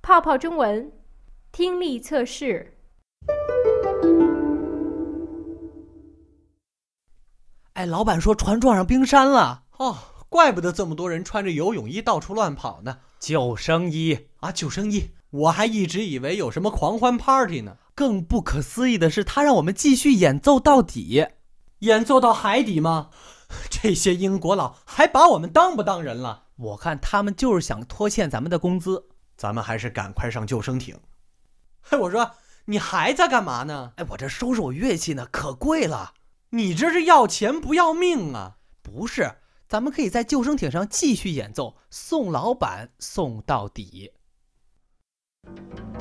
泡泡中文听力测试。 老板说船撞上冰山了。 怪不得这么多人穿着游泳衣到处乱跑呢。 救生衣啊，救生衣！我还一直以为有什么狂欢 party 呢。 更不可思议的是，他让我们继续演奏到底。 演奏到海底吗？这些英国佬还把我们当不当人了？ 我看他们就是想拖欠咱们的工资。 咱们还是赶快上救生艇。我说，你还在干嘛呢？ 我这收拾我乐器呢，可贵了。 你这是要钱不要命啊？ 不是，咱们可以在救生艇上继续演奏，送老板送到底。